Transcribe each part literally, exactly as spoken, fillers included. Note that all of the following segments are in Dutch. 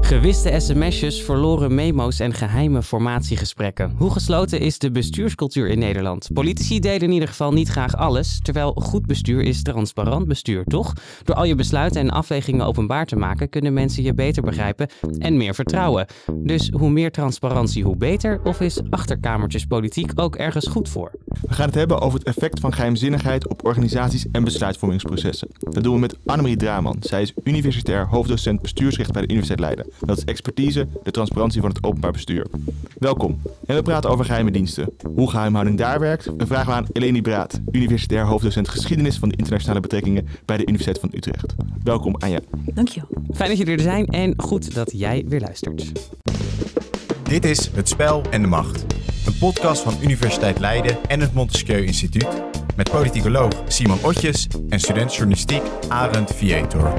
Gewiste sms'jes, verloren memo's en geheime formatiegesprekken. Hoe gesloten is de bestuurscultuur in Nederland? Politici delen in ieder geval niet graag alles, terwijl goed bestuur is transparant bestuur, toch? Door al je besluiten en afwegingen openbaar te maken, kunnen mensen je beter begrijpen en meer vertrouwen. Dus hoe meer transparantie, hoe beter? Of is achterkamertjespolitiek ook ergens goed voor? We gaan het hebben over het effect van geheimzinnigheid op organisaties en besluitvormingsprocessen. Dat doen we met Annemarie Draman. Zij is universitair hoofddocent bestuursrecht bij de Universiteit Leiden. Dat is expertise, de transparantie van het openbaar bestuur. Welkom. En we praten over geheime diensten. Hoe geheimhouding daar werkt, we vragen we aan Eleni Braat, universitair hoofddocent geschiedenis van de internationale betrekkingen bij de Universiteit van Utrecht. Welkom Anja. Dankjewel. Fijn dat jullie er zijn en goed dat jij weer luistert. Dit is Het Spel en de Macht. Een podcast van Universiteit Leiden en het Montesquieu Instituut. Met politicoloog Simon Otjes en student journalistiek Arend Vietor.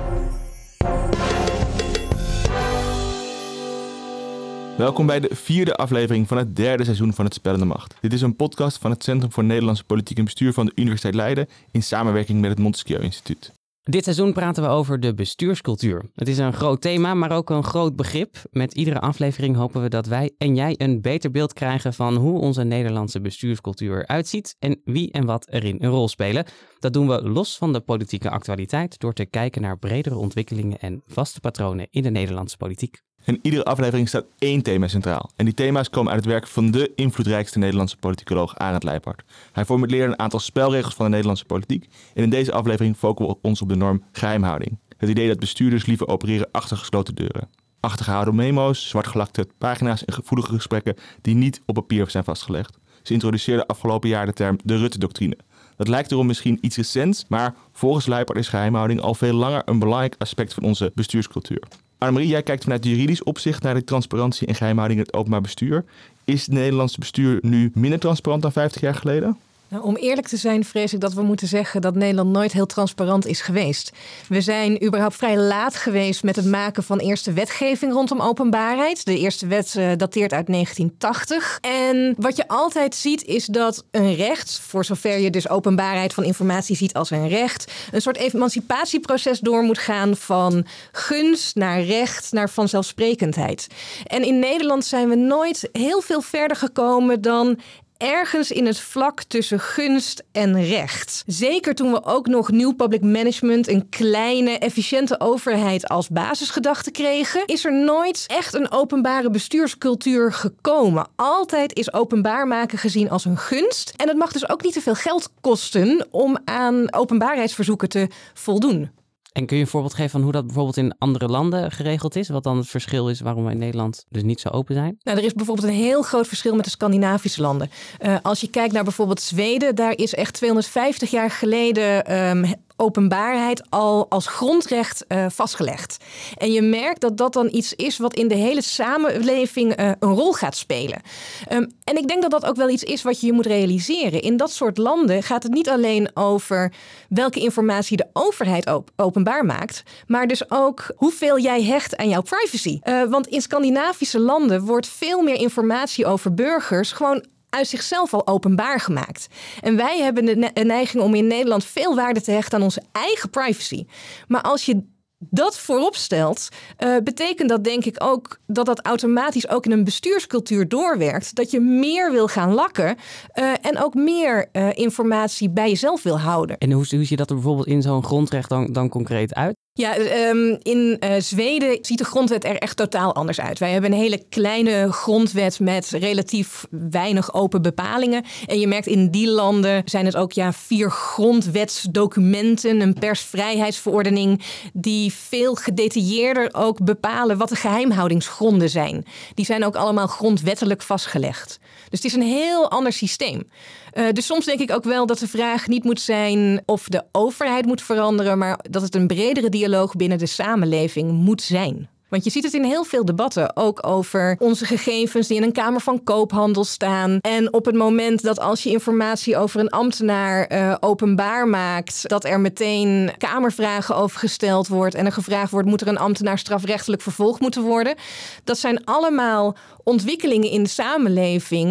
Welkom bij de vierde aflevering van het derde seizoen van Het Spel en de Macht. Dit is een podcast van het Centrum voor Nederlandse Politiek en Bestuur van de Universiteit Leiden in samenwerking met het Montesquieu Instituut. Dit seizoen praten we over de bestuurscultuur. Het is een groot thema, maar ook een groot begrip. Met iedere aflevering hopen we dat wij en jij een beter beeld krijgen van hoe onze Nederlandse bestuurscultuur eruit ziet en wie en wat erin een rol spelen. Dat doen we los van de politieke actualiteit door te kijken naar bredere ontwikkelingen en vaste patronen in de Nederlandse politiek. En iedere aflevering staat één thema centraal. En die thema's komen uit het werk van de invloedrijkste Nederlandse politicoloog Arend Leijpaard. Hij formuleerde een aantal spelregels van de Nederlandse politiek. En in deze aflevering focussen we ons op de norm geheimhouding. Het idee dat bestuurders liever opereren achter gesloten deuren. Achtergehouden memo's, zwartgelakte pagina's en gevoelige gesprekken die niet op papier zijn vastgelegd. Ze introduceerden afgelopen jaar de term de Rutte-doctrine. Dat lijkt erom misschien iets recents, maar volgens Leijpaard is geheimhouding al veel langer een belangrijk aspect van onze bestuurscultuur. Annemarie, jij kijkt vanuit juridisch opzicht naar de transparantie en geheimhouding in het openbaar bestuur. Is het Nederlandse bestuur nu minder transparant dan vijftig jaar geleden? Nou, om eerlijk te zijn vrees ik dat we moeten zeggen dat Nederland nooit heel transparant is geweest. We zijn überhaupt vrij laat geweest met het maken van eerste wetgeving rondom openbaarheid. De eerste wet uh, dateert uit negentien tachtig. En wat je altijd ziet is dat een recht, voor zover je dus openbaarheid van informatie ziet als een recht, een soort emancipatieproces door moet gaan van gunst naar recht naar vanzelfsprekendheid. En in Nederland zijn we nooit heel veel verder gekomen dan ergens in het vlak tussen gunst en recht. Zeker toen we ook nog nieuw public management, een kleine, efficiënte overheid als basisgedachte kregen, is er nooit echt een openbare bestuurscultuur gekomen. Altijd is openbaar maken gezien als een gunst. En het mag dus ook niet te veel geld kosten om aan openbaarheidsverzoeken te voldoen. En kun je een voorbeeld geven van hoe dat bijvoorbeeld in andere landen geregeld is? Wat dan het verschil is waarom we in Nederland dus niet zo open zijn? Nou, er is bijvoorbeeld een heel groot verschil met de Scandinavische landen. Uh, als je kijkt naar bijvoorbeeld Zweden, daar is echt tweehonderdvijftig jaar geleden Um, openbaarheid al als grondrecht uh, vastgelegd. En je merkt dat dat dan iets is wat in de hele samenleving uh, een rol gaat spelen. Um, en ik denk dat dat ook wel iets is wat je je moet realiseren. In dat soort landen gaat het niet alleen over welke informatie de overheid op- openbaar maakt, maar dus ook hoeveel jij hecht aan jouw privacy. Uh, want in Scandinavische landen wordt veel meer informatie over burgers gewoon uit zichzelf al openbaar gemaakt. En wij hebben de neiging om in Nederland veel waarde te hechten aan onze eigen privacy. Maar als je dat voorop stelt, uh, betekent dat denk ik ook dat dat automatisch ook in een bestuurscultuur doorwerkt. Dat je meer wil gaan lakken uh, en ook meer uh, informatie bij jezelf wil houden. En hoe, hoe zie je dat er bijvoorbeeld in zo'n grondrecht dan, dan concreet uit? Ja, um, in uh, Zweden ziet de grondwet er echt totaal anders uit. Wij hebben een hele kleine grondwet met relatief weinig open bepalingen. En je merkt in die landen zijn het ook ja, vier grondwetsdocumenten, een persvrijheidsverordening, die veel gedetailleerder ook bepalen wat de geheimhoudingsgronden zijn. Die zijn ook allemaal grondwettelijk vastgelegd. Dus het is een heel ander systeem. Uh, dus soms denk ik ook wel dat de vraag niet moet zijn of de overheid moet veranderen, maar dat het een bredere dialoog binnen de samenleving moet zijn. Want je ziet het in heel veel debatten, ook over onze gegevens die in een Kamer van Koophandel staan. En op het moment dat als je informatie over een ambtenaar uh, openbaar maakt, dat er meteen kamervragen over gesteld wordt en er gevraagd wordt, moet er een ambtenaar strafrechtelijk vervolgd moeten worden? Dat zijn allemaal ontwikkelingen in de samenleving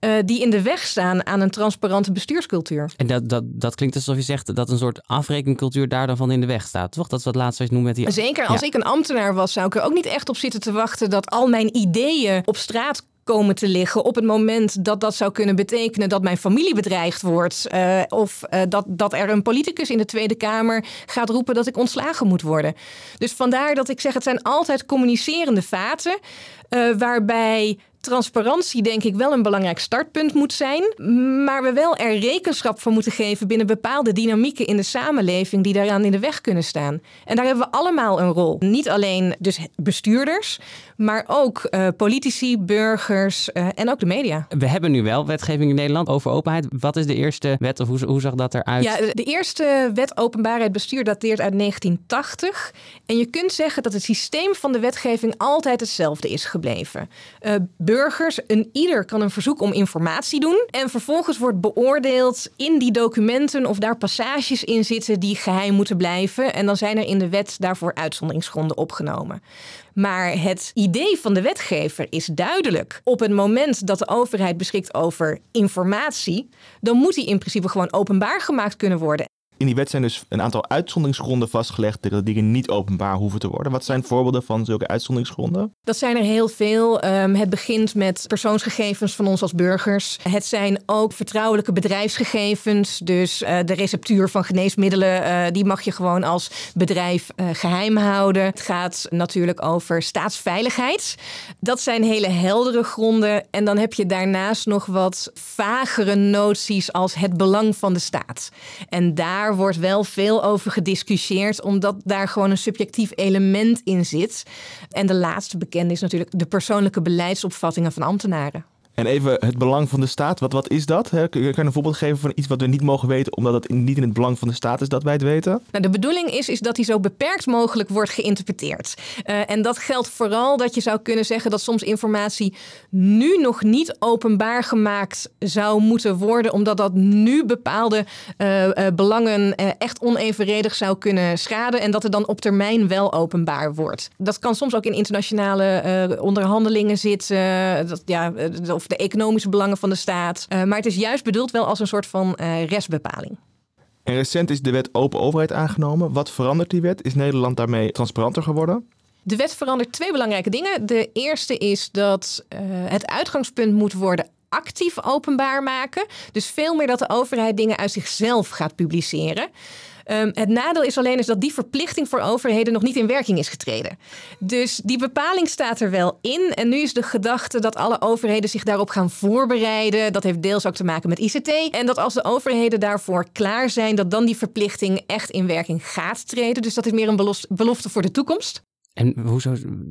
uh, die in de weg staan aan een transparante bestuurscultuur. En dat, dat, dat klinkt alsof je zegt dat een soort afrekencultuur daar dan van in de weg staat, toch? Dat is wat laatst wat je noemt met die... Zeker, als ja. ik een ambtenaar was, zou ik er ook niet echt op zitten te wachten dat al mijn ideeën op straat komen te liggen op het moment dat dat zou kunnen betekenen dat mijn familie bedreigd wordt. Uh, of uh, dat, dat er een politicus in de Tweede Kamer gaat roepen dat ik ontslagen moet worden. Dus vandaar dat ik zeg, het zijn altijd communicerende vaten, uh, waarbij transparantie denk ik wel een belangrijk startpunt moet zijn, maar we wel er rekenschap van moeten geven binnen bepaalde dynamieken in de samenleving die daaraan in de weg kunnen staan. En daar hebben we allemaal een rol. Niet alleen dus bestuurders, maar ook uh, politici, burgers uh, en ook de media. We hebben nu wel wetgeving in Nederland over openheid. Wat is de eerste wet of hoe, hoe zag dat eruit? Ja, de eerste wet openbaarheid bestuur dateert uit negentien tachtig. En je kunt zeggen dat het systeem van de wetgeving altijd hetzelfde is gebleven. Uh, Burgers, een ieder kan een verzoek om informatie doen. En vervolgens wordt beoordeeld in die documenten of daar passages in zitten die geheim moeten blijven. En dan zijn er in de wet daarvoor uitzonderingsgronden opgenomen. Maar het idee van de wetgever is duidelijk. Op het moment dat de overheid beschikt over informatie, dan moet die in principe gewoon openbaar gemaakt kunnen worden. In die wet zijn dus een aantal uitzonderingsgronden vastgelegd dat dingen niet openbaar hoeven te worden. Wat zijn voorbeelden van zulke uitzonderingsgronden? Dat zijn er heel veel. Um, het begint met persoonsgegevens van ons als burgers. Het zijn ook vertrouwelijke bedrijfsgegevens. Dus uh, de receptuur van geneesmiddelen, uh, die mag je gewoon als bedrijf uh, geheim houden. Het gaat natuurlijk over staatsveiligheid. Dat zijn hele heldere gronden. En dan heb je daarnaast nog wat vagere noties als het belang van de staat. En daar Daar wordt wel veel over gediscussieerd, omdat daar gewoon een subjectief element in zit. En de laatste bekende is natuurlijk de persoonlijke beleidsopvattingen van ambtenaren. En even het belang van de staat, wat, wat is dat? Kun je een voorbeeld geven van iets wat we niet mogen weten, omdat het niet in het belang van de staat is dat wij het weten? Nou, de bedoeling is, is dat die zo beperkt mogelijk wordt geïnterpreteerd. Uh, en dat geldt vooral dat je zou kunnen zeggen dat soms informatie nu nog niet openbaar gemaakt zou moeten worden, omdat dat nu bepaalde uh, uh, belangen uh, echt onevenredig zou kunnen schaden en dat het dan op termijn wel openbaar wordt. Dat kan soms ook in internationale uh, onderhandelingen zitten, uh, dat, ja, uh, of de economische belangen van de staat. Uh, maar het is juist bedoeld wel als een soort van uh, restbepaling. En recent is de wet Open Overheid aangenomen. Wat verandert die wet? Is Nederland daarmee transparanter geworden? De wet verandert twee belangrijke dingen. De eerste is dat uh, het uitgangspunt moet worden actief openbaar maken. Dus veel meer dat de overheid dingen uit zichzelf gaat publiceren. Um, het nadeel is alleen is dat die verplichting voor overheden nog niet in werking is getreden. Dus die bepaling staat er wel in. En nu is de gedachte dat alle overheden zich daarop gaan voorbereiden. Dat heeft deels ook te maken met I C T. En dat als de overheden daarvoor klaar zijn, dat dan die verplichting echt in werking gaat treden. Dus dat is meer een belofte voor de toekomst. En hoezo,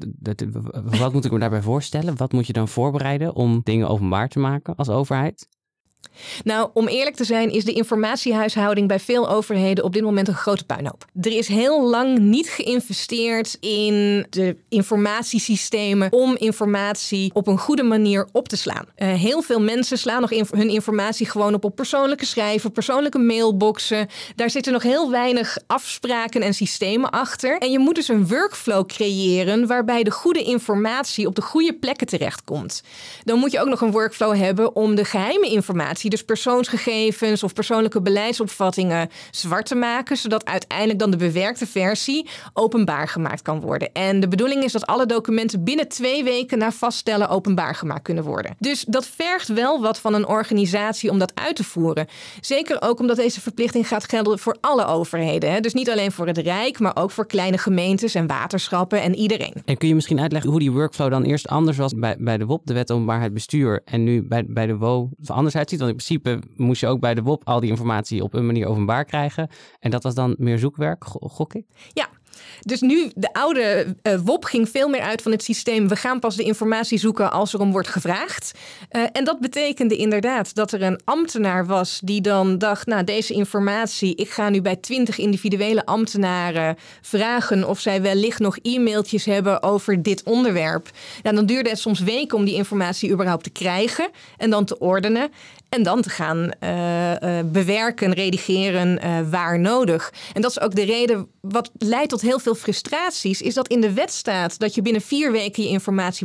wat moet ik me daarbij voorstellen? Wat moet je dan voorbereiden om dingen openbaar te maken als overheid? Nou, om eerlijk te zijn is de informatiehuishouding bij veel overheden op dit moment een grote puinhoop. Er is heel lang niet geïnvesteerd in de informatiesystemen om informatie op een goede manier op te slaan. Uh, heel veel mensen slaan nog in, hun informatie gewoon op op persoonlijke schrijven, persoonlijke mailboxen. Daar zitten nog heel weinig afspraken en systemen achter. En je moet dus een workflow creëren waarbij de goede informatie op de goede plekken terechtkomt. Dan moet je ook nog een workflow hebben om de geheime informatie, dus persoonsgegevens of persoonlijke beleidsopvattingen, zwart te maken, zodat uiteindelijk dan de bewerkte versie openbaar gemaakt kan worden. En de bedoeling is dat alle documenten binnen twee weken na vaststellen openbaar gemaakt kunnen worden. Dus dat vergt wel wat van een organisatie om dat uit te voeren. Zeker ook omdat deze verplichting gaat gelden voor alle overheden. Hè? Dus niet alleen voor het Rijk, maar ook voor kleine gemeentes en waterschappen en iedereen. En kun je misschien uitleggen hoe die workflow dan eerst anders was bij, bij de W O P, de Wet Openbaarheid Bestuur, en nu bij, bij de W O anders uitziet? Want in principe moest je ook bij de W O P al die informatie op een manier openbaar krijgen. En dat was dan meer zoekwerk, gok ik? Ja. Dus nu, de oude uh, W O P ging veel meer uit van het systeem. We gaan pas de informatie zoeken als er om wordt gevraagd. Uh, en dat betekende inderdaad dat er een ambtenaar was die dan dacht, nou, deze informatie, ik ga nu bij twintig individuele ambtenaren vragen of zij wellicht nog e-mailtjes hebben over dit onderwerp. Nou, dan duurde het soms weken om die informatie überhaupt te krijgen en dan te ordenen. En dan te gaan uh, uh, bewerken, redigeren uh, waar nodig. En dat is ook de reden wat leidt tot heel veel frustraties, is dat in de wet staat dat je binnen vier weken je informatie moet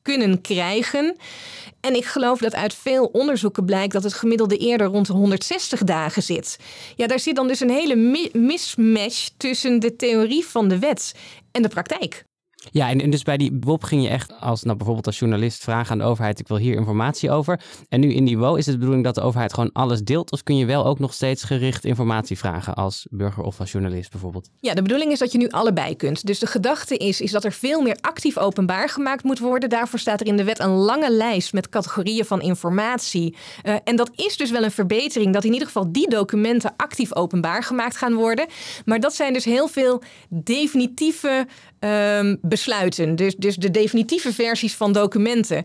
kunnen krijgen. En ik geloof dat uit veel onderzoeken blijkt dat het gemiddelde eerder rond de honderdzestig dagen zit. Ja, daar zit dan dus een hele mi- mismatch tussen de theorie van de wet en de praktijk. Ja, en, en dus bij die W O P ging je echt als, nou bijvoorbeeld als journalist vragen aan de overheid, ik wil hier informatie over. En nu in die W O is het de bedoeling dat de overheid gewoon alles deelt, of kun je wel ook nog steeds gericht informatie vragen als burger of als journalist bijvoorbeeld? Ja, de bedoeling is dat je nu allebei kunt. Dus de gedachte is, is dat er veel meer actief openbaar gemaakt moet worden. Daarvoor staat er in de wet een lange lijst met categorieën van informatie. Uh, en dat is dus wel een verbetering, dat in ieder geval die documenten actief openbaar gemaakt gaan worden. Maar dat zijn dus heel veel definitieve Um, besluiten. Dus, dus de definitieve versies van documenten.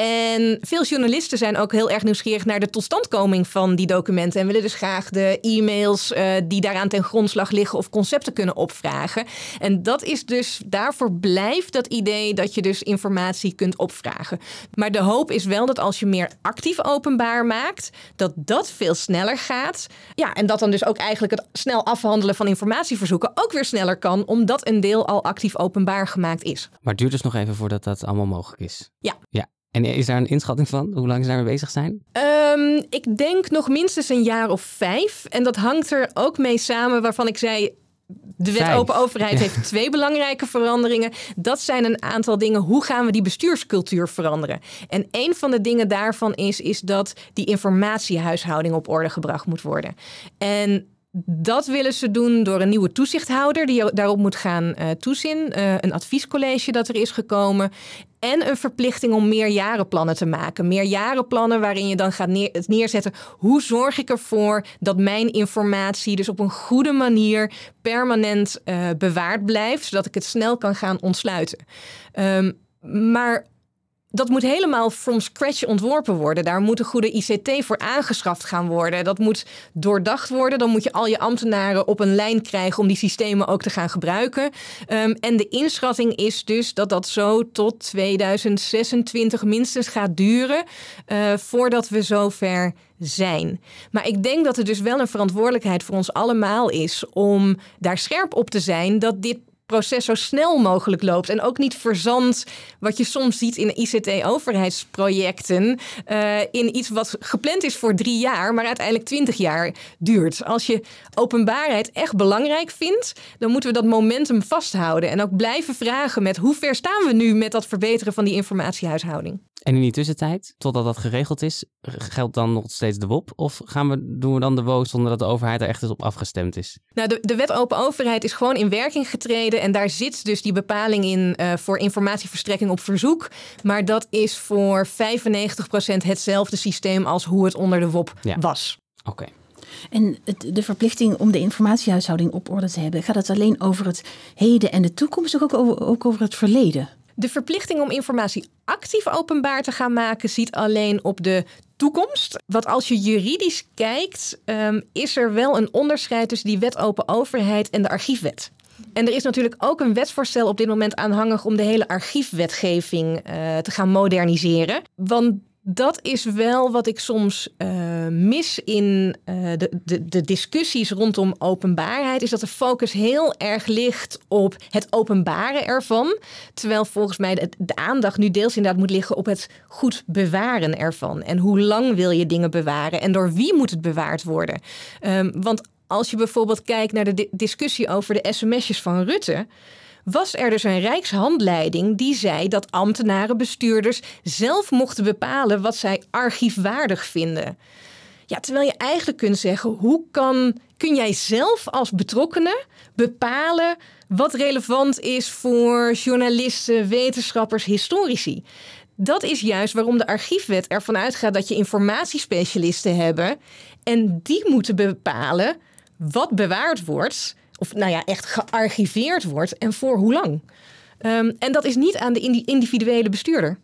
En veel journalisten zijn ook heel erg nieuwsgierig naar de totstandkoming van die documenten. En willen dus graag de e-mails uh, die daaraan ten grondslag liggen of concepten kunnen opvragen. En dat is dus, daarvoor blijft dat idee dat je dus informatie kunt opvragen. Maar de hoop is wel dat als je meer actief openbaar maakt, dat dat veel sneller gaat. Ja, en dat dan dus ook eigenlijk het snel afhandelen van informatieverzoeken ook weer sneller kan, omdat een deel al actief openbaar gemaakt is. Maar het duurt dus nog even voordat dat allemaal mogelijk is. Ja. Ja. En is daar een inschatting van? Hoe lang ze daarmee bezig zijn? Um, ik denk nog minstens een jaar of vijf. En dat hangt er ook mee samen waarvan ik zei, de wet Vijf. Open Overheid heeft twee belangrijke veranderingen. Dat zijn een aantal dingen. Hoe gaan we die bestuurscultuur veranderen? En een van de dingen daarvan is, is dat die informatiehuishouding op orde gebracht moet worden. En dat willen ze doen door een nieuwe toezichthouder die daarop moet gaan uh, toezien. Uh, een adviescollege dat er is gekomen. En een verplichting om meerjarenplannen te maken. Meerjarenplannen waarin je dan gaat neer, het neerzetten. Hoe zorg ik ervoor dat mijn informatie dus op een goede manier permanent uh, bewaard blijft. Zodat ik het snel kan gaan ontsluiten. Um, maar dat moet helemaal from scratch ontworpen worden. Daar moet een goede I C T voor aangeschaft gaan worden. Dat moet doordacht worden. Dan moet je al je ambtenaren op een lijn krijgen om die systemen ook te gaan gebruiken. Um, en de inschatting is dus dat dat zo tot tweeduizend zesentwintig minstens gaat duren uh, voordat we zover zijn. Maar ik denk dat het dus wel een verantwoordelijkheid voor ons allemaal is om daar scherp op te zijn dat dit proces zo snel mogelijk loopt en ook niet verzandt wat je soms ziet in I C T-overheidsprojecten uh, in iets wat gepland is voor drie jaar, maar uiteindelijk twintig jaar duurt. Als je openbaarheid echt belangrijk vindt, dan moeten we dat momentum vasthouden en ook blijven vragen met hoe ver staan we nu met dat verbeteren van die informatiehuishouding. En in die tussentijd, totdat dat geregeld is, geldt dan nog steeds de W O P? Of gaan we, doen we dan de W O zonder dat de overheid er echt eens op afgestemd is? Nou, de, de wet Open Overheid is gewoon in werking getreden. En daar zit dus die bepaling in uh, voor informatieverstrekking op verzoek. Maar dat is voor vijfennegentig procent hetzelfde systeem als hoe het onder de W O P ja. was. Oké. Okay. En het, de verplichting om de informatiehuishouding op orde te hebben, gaat het alleen over het heden en de toekomst of ook over, ook over het verleden? De verplichting om informatie actief openbaar te gaan maken ziet alleen op de toekomst. Want als je juridisch kijkt, um, is er wel een onderscheid tussen die wet Open Overheid en de archiefwet. En er is natuurlijk ook een wetsvoorstel op dit moment aanhangig om de hele archiefwetgeving uh, te gaan moderniseren. Want dat is wel wat ik soms uh, mis in uh, de, de, de discussies rondom openbaarheid. Is dat de focus heel erg ligt op het openbaren ervan. Terwijl volgens mij de, de aandacht nu deels inderdaad moet liggen op het goed bewaren ervan. En hoe lang wil je dingen bewaren en door wie moet het bewaard worden? Um, want als je bijvoorbeeld kijkt naar de di- discussie over de sms'jes van Rutte, was er dus een Rijkshandleiding die zei dat ambtenaren, bestuurders zelf mochten bepalen wat zij archiefwaardig vinden. Ja, terwijl je eigenlijk kunt zeggen, hoe kan, kun jij zelf als betrokkenen bepalen wat relevant is voor journalisten, wetenschappers, historici? Dat is juist waarom de archiefwet ervan uitgaat dat je informatiespecialisten hebben en die moeten bepalen wat bewaard wordt, of nou ja, echt gearchiveerd wordt en voor hoe lang. Um, en dat is niet aan de individuele bestuurder.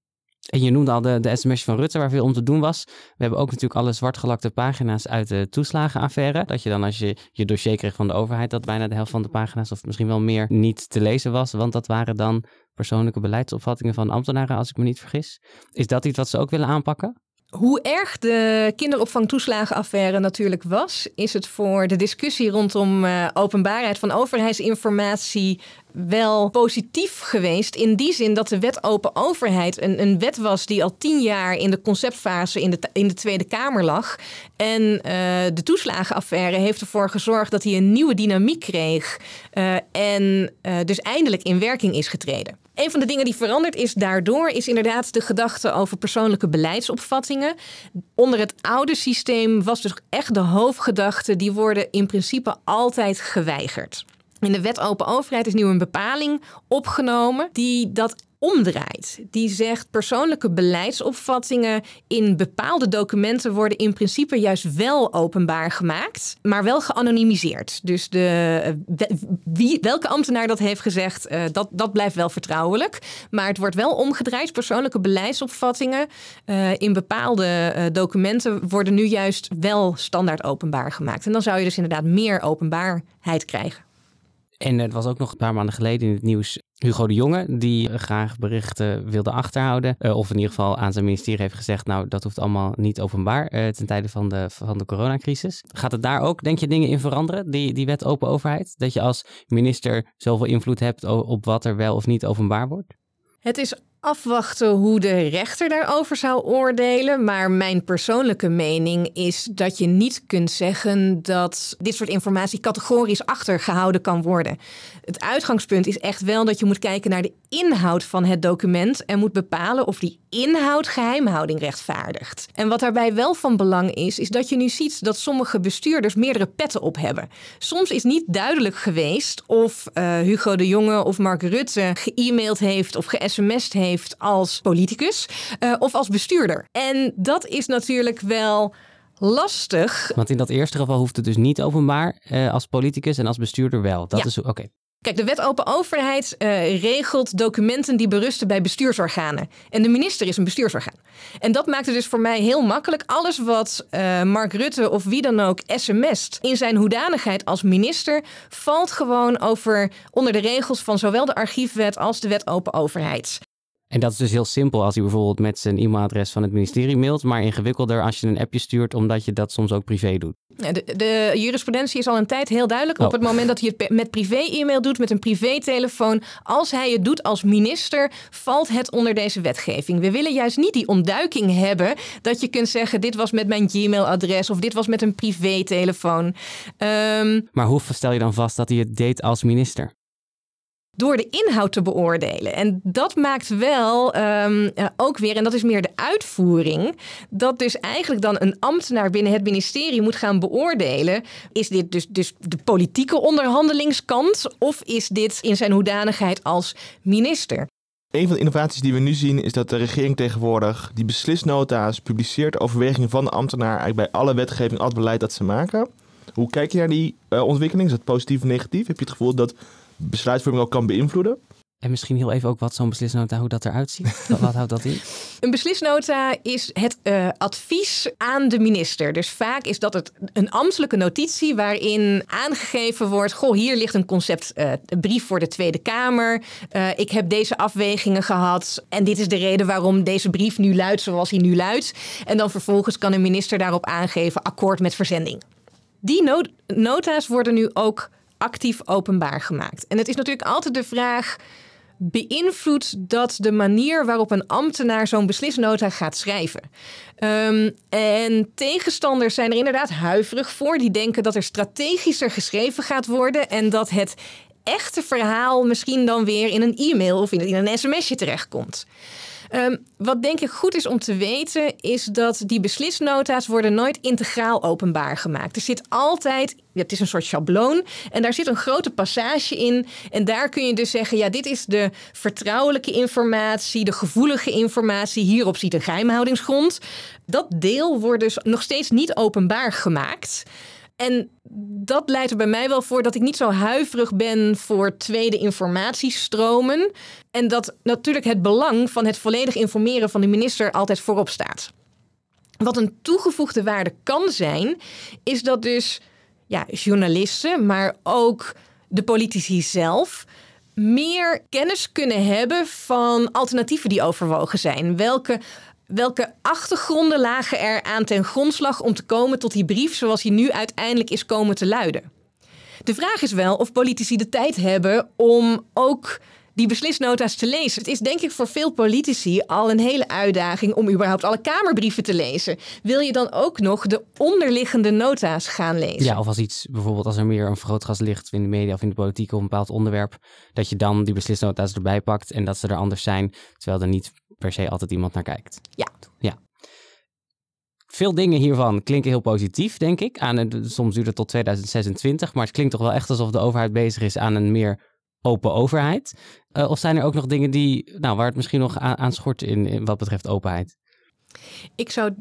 En je noemde al de, de sms'jes van Rutte waar veel om te doen was. We hebben ook natuurlijk alle zwartgelakte pagina's uit de toeslagenaffaire. Dat je dan als je je dossier kreeg van de overheid, dat bijna de helft van de pagina's of misschien wel meer niet te lezen was. Want dat waren dan persoonlijke beleidsopvattingen van ambtenaren, als ik me niet vergis. Is dat iets wat ze ook willen aanpakken? Hoe erg de kinderopvangtoeslagenaffaire natuurlijk was, is het voor de discussie rondom uh, openbaarheid van overheidsinformatie wel positief geweest. In die zin dat de wet open overheid een, een wet was die al tien jaar in de conceptfase in de, in de Tweede Kamer lag. En uh, de toeslagenaffaire heeft ervoor gezorgd dat hij een nieuwe dynamiek kreeg. Uh, en uh, dus eindelijk in werking is getreden. Een van de dingen die veranderd is daardoor is inderdaad de gedachte over persoonlijke beleidsopvattingen. Onder het oude systeem was dus echt de hoofdgedachte, die worden in principe altijd geweigerd. In de wet open overheid is nu een bepaling opgenomen die dat omdraait. Die zegt persoonlijke beleidsopvattingen in bepaalde documenten worden in principe juist wel openbaar gemaakt, maar wel geanonimiseerd. Dus de, wie, welke ambtenaar dat heeft gezegd, uh, dat, dat blijft wel vertrouwelijk. Maar het wordt wel omgedraaid. Persoonlijke beleidsopvattingen uh, in bepaalde uh, documenten worden nu juist wel standaard openbaar gemaakt. En dan zou je dus inderdaad meer openbaarheid krijgen. En het was ook nog een paar maanden geleden in het nieuws Hugo de Jonge, die graag berichten wilde achterhouden. Uh, of in ieder geval aan zijn ministerie heeft gezegd, nou, dat hoeft allemaal niet openbaar uh, ten tijde van de, van de coronacrisis. Gaat het daar ook, denk je, dingen in veranderen, die, die wet open overheid? Dat je als minister zoveel invloed hebt op wat er wel of niet openbaar wordt? Het is afwachten hoe de rechter daarover zou oordelen. Maar mijn persoonlijke mening is dat je niet kunt zeggen dat dit soort informatie categorisch achtergehouden kan worden. Het uitgangspunt is echt wel dat je moet kijken naar de inhoud van het document en moet bepalen of die inhoud geheimhouding rechtvaardigt. En wat daarbij wel van belang is, is dat je nu ziet dat sommige bestuurders meerdere petten op hebben. Soms is niet duidelijk geweest of uh, Hugo de Jonge of Mark Rutte ge-e-maild heeft of ge-sms'd heeft als politicus uh, of als bestuurder. En dat is natuurlijk wel lastig. Want in dat eerste geval hoeft het dus niet openbaar uh, als politicus en als bestuurder wel. Dat ja. is oké. Okay. Kijk, de wet open overheid uh, regelt documenten die berusten bij bestuursorganen. En de minister is een bestuursorgaan. En dat maakt het dus voor mij heel makkelijk. Alles wat uh, Mark Rutte of wie dan ook sms't in zijn hoedanigheid als minister valt gewoon over onder de regels van zowel de archiefwet als de wet open overheid. En dat is dus heel simpel als hij bijvoorbeeld met zijn e-mailadres van het ministerie mailt, maar ingewikkelder als je een appje stuurt, omdat je dat soms ook privé doet. De, de jurisprudentie is al een tijd heel duidelijk. Oh. Op het moment dat hij het met privé-e-mail doet, met een privé-telefoon, als hij het doet als minister, valt het onder deze wetgeving. We willen juist niet die ontduiking hebben dat je kunt zeggen, dit was met mijn Gmail-adres of dit was met een privé-telefoon. Um, maar hoe stel je dan vast dat hij het deed als minister? Door de inhoud te beoordelen. En dat maakt wel um, uh, ook weer, en dat is meer de uitvoering, dat dus eigenlijk dan een ambtenaar binnen het ministerie moet gaan beoordelen. Is dit dus, dus de politieke onderhandelingskant of is dit in zijn hoedanigheid als minister? Een van de innovaties die we nu zien is dat de regering tegenwoordig die beslisnota's publiceert, overwegingen van de ambtenaar eigenlijk bij alle wetgeving, al het beleid dat ze maken. Hoe kijk je naar die uh, ontwikkeling? Is dat positief of negatief? Heb je het gevoel dat besluitvorming ook kan beïnvloeden? En misschien heel even ook wat zo'n beslisnota, hoe dat eruit ziet. Wat, wat houdt dat in? Een beslisnota is het uh, advies aan de minister. Dus vaak is dat het een ambtelijke notitie waarin aangegeven wordt, goh, hier ligt een conceptbrief uh, voor de Tweede Kamer. Uh, ik heb deze afwegingen gehad en dit is de reden waarom deze brief nu luidt zoals hij nu luidt. En dan vervolgens kan een minister daarop aangeven akkoord met verzending. Die not- nota's worden nu ook actief openbaar gemaakt. En het is natuurlijk altijd de vraag, beïnvloedt dat de manier waarop een ambtenaar zo'n beslisnota gaat schrijven? Um, en tegenstanders zijn er inderdaad huiverig voor. Die denken dat er strategischer geschreven gaat worden en dat het echte verhaal misschien dan weer in een e-mail of in een sms'je terechtkomt. Um, wat denk ik goed is om te weten, is dat die beslisnota's worden nooit integraal openbaar gemaakt. Er zit altijd, het is een soort schabloon en daar zit een grote passage in. En daar kun je dus zeggen, ja, dit is de vertrouwelijke informatie, de gevoelige informatie. Hierop ziet een geheimhoudingsgrond. Dat deel wordt dus nog steeds niet openbaar gemaakt. En dat leidt er bij mij wel voor dat ik niet zo huiverig ben voor tweede informatiestromen. En dat natuurlijk het belang van het volledig informeren van de minister altijd voorop staat. Wat een toegevoegde waarde kan zijn, is dat dus ja, journalisten, maar ook de politici zelf meer kennis kunnen hebben van alternatieven die overwogen zijn. Welke Welke achtergronden lagen er aan ten grondslag om te komen tot die brief zoals die nu uiteindelijk is komen te luiden? De vraag is wel of politici de tijd hebben om ook die beslisnota's te lezen. Het is denk ik voor veel politici al een hele uitdaging om überhaupt alle Kamerbrieven te lezen. Wil je dan ook nog de onderliggende nota's gaan lezen? Ja, of als iets, bijvoorbeeld als er meer een vergrootglas ligt in de media of in de politiek op een bepaald onderwerp, dat je dan die beslisnota's erbij pakt en dat ze er anders zijn, terwijl er niet per se altijd iemand naar kijkt. Ja. Ja. Veel dingen hiervan klinken heel positief, denk ik. Aan een, soms duurt het tot tweeduizend zesentwintig, maar het klinkt toch wel echt alsof de overheid bezig is aan een meer open overheid. Uh, of zijn er ook nog dingen die, nou, waar het misschien nog aan, aan schort in, in wat betreft openheid? Ik zou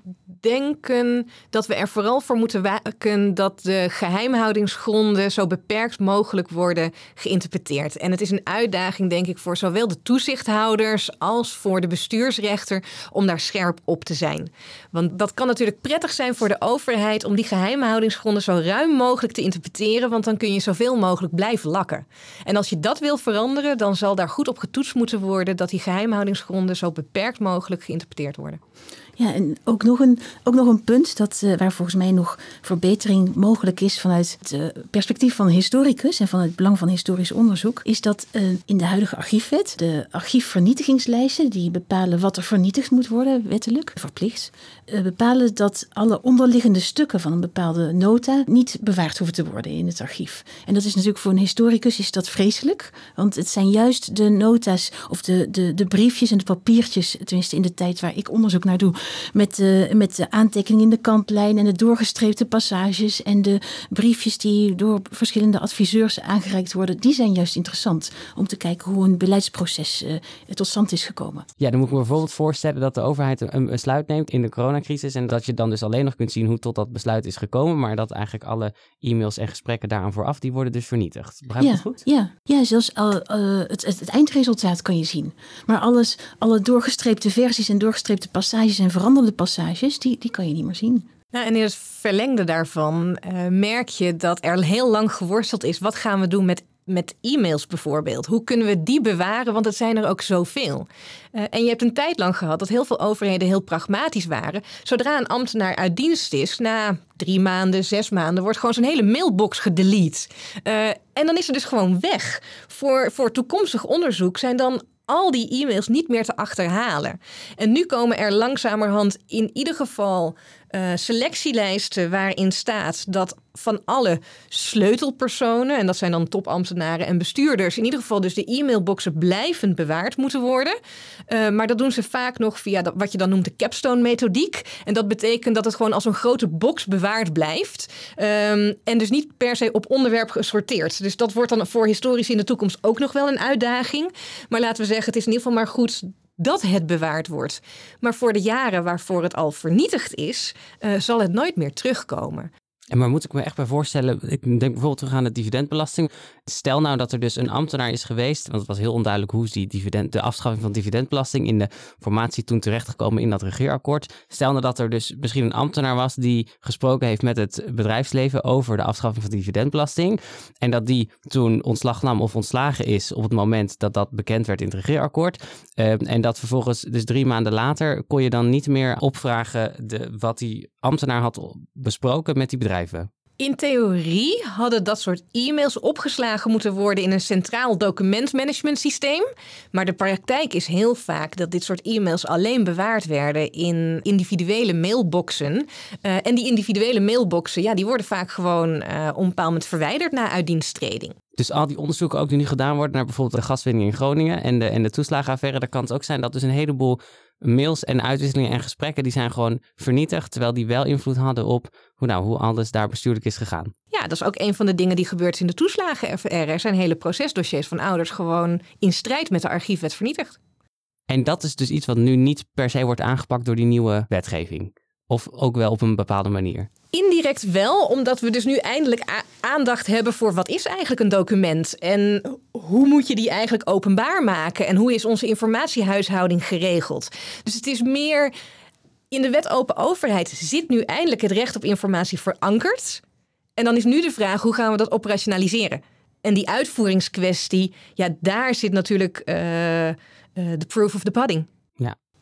denken dat we er vooral voor moeten waken dat de geheimhoudingsgronden zo beperkt mogelijk worden geïnterpreteerd. En het is een uitdaging, denk ik, voor zowel de toezichthouders als voor de bestuursrechter om daar scherp op te zijn. Want dat kan natuurlijk prettig zijn voor de overheid om die geheimhoudingsgronden zo ruim mogelijk te interpreteren, want dan kun je zoveel mogelijk blijven lakken. En als je dat wil veranderen, dan zal daar goed op getoetst moeten worden dat die geheimhoudingsgronden zo beperkt mogelijk geïnterpreteerd worden. Ja, en ook nog een, ook nog een punt dat, uh, waar volgens mij nog verbetering mogelijk is vanuit het uh, perspectief van een historicus en van het belang van historisch onderzoek, is dat uh, in de huidige archiefwet, de archiefvernietigingslijsten, die bepalen wat er vernietigd moet worden, wettelijk, verplicht, uh, bepalen dat alle onderliggende stukken van een bepaalde nota niet bewaard hoeven te worden in het archief. En dat is natuurlijk voor een historicus is dat vreselijk, want het zijn juist de nota's of de, de, de briefjes en de papiertjes, tenminste in de tijd waar ik onderzoek naar doe, Met, uh, met de aantekeningen in de kantlijn en de doorgestreepte passages en de briefjes die door verschillende adviseurs aangereikt worden, die zijn juist interessant om te kijken hoe een beleidsproces uh, tot stand is gekomen. Ja, dan moet ik me bijvoorbeeld voorstellen dat de overheid een besluit neemt in de coronacrisis en dat je dan dus alleen nog kunt zien hoe tot dat besluit is gekomen, maar dat eigenlijk alle e-mails en gesprekken daaraan vooraf, die worden dus vernietigd. Begrijp je ja, dat goed? Ja, ja zelfs uh, uh, het, het, het eindresultaat kan je zien. Maar alles, alle doorgestreepte versies en doorgestreepte passages en veranderde passages, die, die kan je niet meer zien. Nou, en in het verlengde daarvan uh, merk je dat er heel lang geworsteld is. Wat gaan we doen met, met e-mails bijvoorbeeld? Hoe kunnen we die bewaren? Want het zijn er ook zoveel. Uh, en je hebt een tijd lang gehad dat heel veel overheden heel pragmatisch waren. Zodra een ambtenaar uit dienst is, na drie maanden, zes maanden, wordt gewoon zijn hele mailbox gedelete. Uh, en dan is er dus gewoon weg. Voor, voor toekomstig onderzoek zijn dan al die e-mails niet meer te achterhalen. En nu komen er langzamerhand in ieder geval uh, selectielijsten waarin staat dat van alle sleutelpersonen, en dat zijn dan topambtenaren en bestuurders, in ieder geval dus de e-mailboxen blijvend bewaard moeten worden. Uh, maar dat doen ze vaak nog via dat, wat je dan noemt de capstone-methodiek. En dat betekent dat het gewoon als een grote box bewaard blijft. Um, en dus niet per se op onderwerp gesorteerd. Dus dat wordt dan voor historici in de toekomst ook nog wel een uitdaging. Maar laten we zeggen, het is in ieder geval maar goed dat het bewaard wordt. Maar voor de jaren waarvoor het al vernietigd is, uh, zal het nooit meer terugkomen. En maar moet ik me echt bij voorstellen, ik denk bijvoorbeeld terug aan de dividendbelasting. Stel nou dat er dus een ambtenaar is geweest, want het was heel onduidelijk hoe is die dividend, de afschaffing van dividendbelasting in de formatie toen terechtgekomen in dat regeerakkoord. Stel nou dat er dus misschien een ambtenaar was die gesproken heeft met het bedrijfsleven over de afschaffing van dividendbelasting. En dat die toen ontslag nam of ontslagen is op het moment dat dat bekend werd in het regeerakkoord. Uh, en dat vervolgens dus drie maanden later kon je dan niet meer opvragen de, wat die ambtenaar had besproken met die bedrijven. In theorie hadden dat soort e-mails opgeslagen moeten worden in een centraal documentmanagement systeem. Maar de praktijk is heel vaak dat dit soort e-mails alleen bewaard werden in individuele mailboxen. Uh, en die individuele mailboxen, ja, die worden vaak gewoon uh, op een bepaald moment verwijderd na uitdiensttreding. Dus al die onderzoeken ook die nu gedaan worden naar bijvoorbeeld de gaswinning in Groningen en de, en de toeslagenaffaire, daar kan het ook zijn dat dus een heleboel mails en uitwisselingen en gesprekken die zijn gewoon vernietigd, terwijl die wel invloed hadden op hoe, nou, hoe alles daar bestuurlijk is gegaan. Ja, dat is ook een van de dingen die gebeurt in de toeslagenaffaire. Er zijn hele procesdossiers van ouders gewoon in strijd met de archiefwet vernietigd. En dat is dus iets wat nu niet per se wordt aangepakt door die nieuwe wetgeving. Of ook wel op een bepaalde manier. Indirect wel, omdat we dus nu eindelijk a- aandacht hebben voor wat is eigenlijk een document en hoe moet je die eigenlijk openbaar maken en hoe is onze informatiehuishouding geregeld. Dus het is meer, in de wet open overheid zit nu eindelijk het recht op informatie verankerd. En dan is nu de vraag, hoe gaan we dat operationaliseren? En die uitvoeringskwestie, ja, daar zit natuurlijk uh, uh, de proof of the pudding. Ja.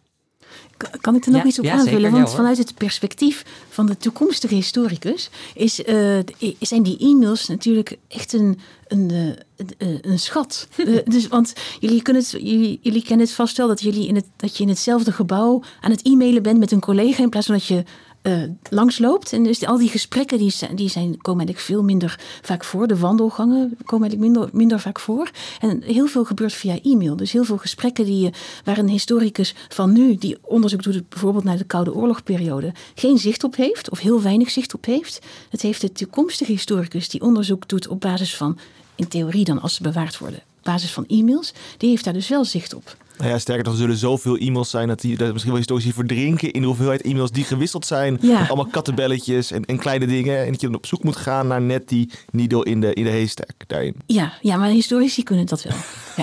Kan ik er nog Ja, iets op ja, aanvullen? zeker, Want ja, vanuit het perspectief van de toekomstige historicus is, uh, zijn die e-mails natuurlijk echt een, een, een, een schat. uh, dus, want jullie, kunnen het, jullie, jullie kennen het vast wel dat, jullie in het, dat je in hetzelfde gebouw aan het e-mailen bent met een collega in plaats van dat je Uh, langsloopt. En dus al die gesprekken die zijn, die zijn, komen eigenlijk veel minder vaak voor. De wandelgangen komen eigenlijk minder, minder vaak voor. En heel veel gebeurt via e-mail. Dus heel veel gesprekken die, waar een historicus van nu, die onderzoek doet bijvoorbeeld naar de Koude Oorlogperiode, geen zicht op heeft of heel weinig zicht op heeft. Het heeft de toekomstige historicus die onderzoek doet op basis van, in theorie dan als ze bewaard worden, op basis van e-mails, die heeft daar dus wel zicht op. Nou ja, sterker nog, er zullen zoveel e-mails zijn dat, die, dat misschien wel historici verdrinken in de hoeveelheid e-mails die gewisseld zijn. Ja. Met allemaal kattenbelletjes en, en kleine dingen. En dat je dan op zoek moet gaan naar net die needle in de, in de haystack daarin. Ja, ja, maar historici kunnen dat wel. Ja.